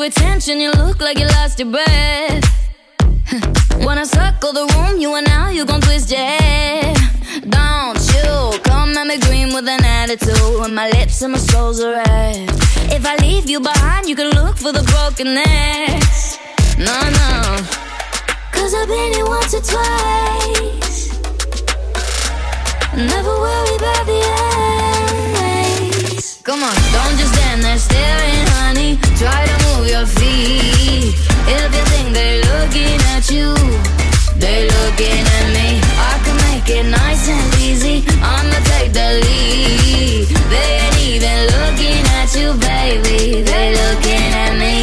attention, you look like you lost your breath. Wanna circle the room, you and now you gon' twist your head. Don't you come at me green with an attitude, when my lips and my soul's are red. If I leave you behind, you can look for the broken necks. No, no, 'cause I've been here once or twice. Never worry about the endings. Come on, don't just stand there staring, honey. Try to move your feet. If you think they're looking at you, they're looking at me. I can make it nice and easy, I'ma take the lead. They ain't even looking at you, baby. They looking at me.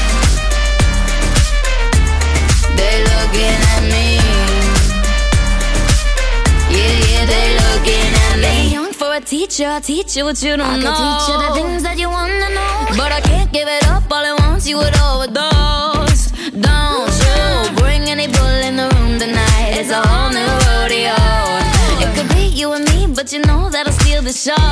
They looking at me. Yeah, yeah, they looking at me. Young for a teacher, I'll teach you what you don't know. I can teach you the things that you wanna know, but I can't give it up all at once, you would overdose. Don't you bring any bull in the room tonight, it's a whole new rodeo. It could be you and me, but you know that'll steal the show.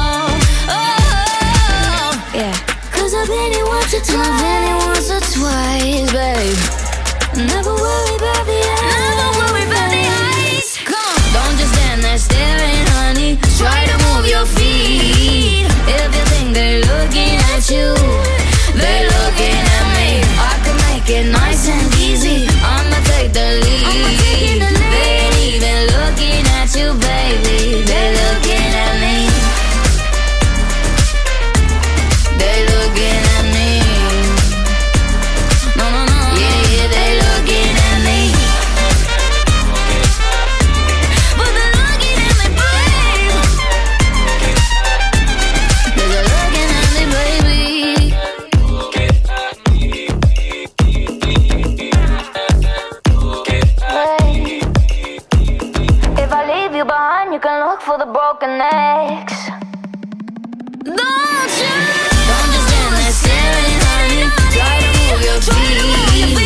Oh, yeah. 'Cause I've been here once or twice. I've been here once or twice, babe. Never worry about the ice. Never worry about the ice. Come on, don't just stand there staring, honey. Try to move your feet. If you think they're looking at you, they're looking at me. I can make it nice and easy, I'ma take the lead. They ain't even looking at you, baby. They're looking at me. They're looking at me. No, no, no. Yeah, yeah, they're looking at me. But they're looking at me, babe. They're looking at me, baby. If I leave you behind, you can look for the broken necks. Don't you? Don't just stand there staring, honey. Try to move your feet.